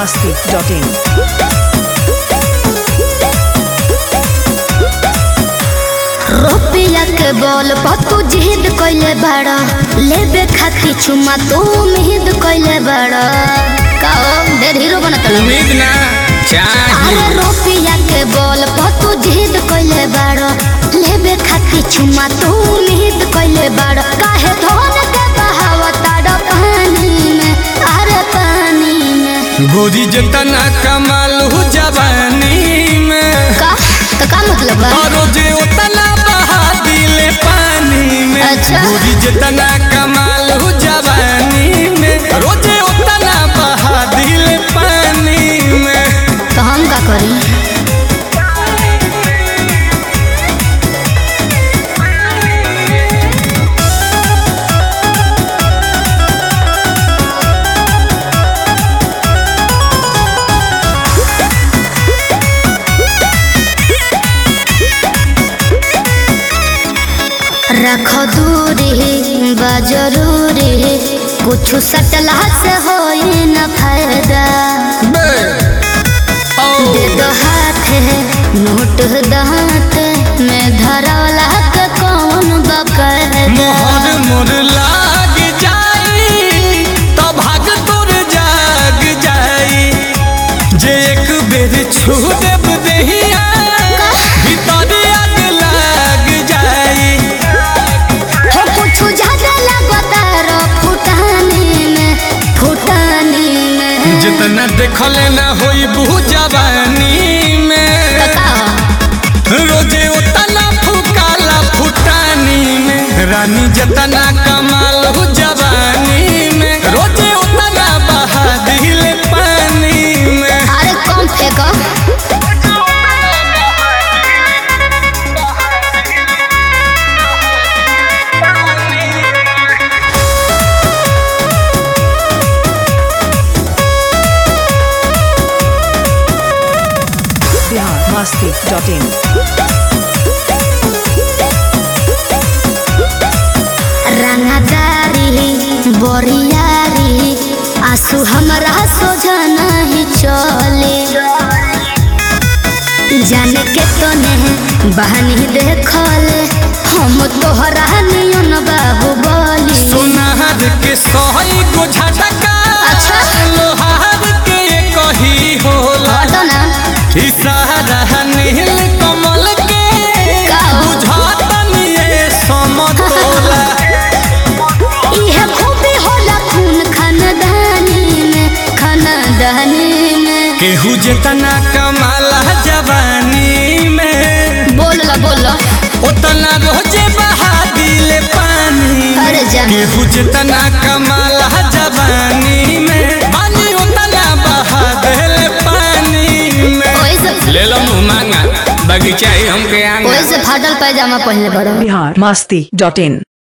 masti.in रुपया के बोल पर तू जिद कइले बाड़ा लेबे खाती चुमा तू उम्मीद कइले बाड़ा काओ ढेर हीरो बनत उम्मीद ना चाहिए। अरे रुपया के बोल पर तू जिद कइले बाड़ा लेबे खाती चुमा तू उम्मीद कइले बाड़ा काहे धोन के बहावता पानी में अरे पानी में गोरी जतना कमाल हो जवानी में का तो का मतलब बा रोजे उतना बहा दिले पानी में। अच्छा। गोरी जतना कमाल हो जवानी में रोजे उतना बहा दिले पानी में। तो हम का करी रख दूरी बा जरूरी कुछ सटला से होई न फायदा दे दो हाथ नोट दांत में धरौला के कौन बकर मोहर मोर लाग जाई तो भाग तोर जाग जाई जे एक बेर छू देब देहिया भीतर आग लाग जाई। हो कुछ ज्यादा लगता रो फुटानी में जितना देखले ना होई बहु जवानी में रोजे उतना फुकाला फुटानी में। रानी जतना कमाल हो जवानी में रोजे उतना बहा दिले पानी में। अरे कम फेंको masti.in रंगदारी बोरियारी आंसू हमरा सोझा नहीं चले जाने के तने बहनी देखले हम तोहरा नियन बाहुबली सोनार के सही को झटका अच्छा। लोहार के कही होला हटो ना इशारा नील कमल के का हो? बुझातनी ये समतोला। इहे खूबी होला खून खानदानी में केहू जितना कमाला जवानी में बोल ला उतना रोजे बहा दिले पानी। अरे जा केहू जितना कमाला जवानी में पानी उतना बहा दिले पानी में। ओइसे ले लो मुँह मांगा बगीचा ही हमके आंगा। फाटल पैजामा पहले बड़ा masti.in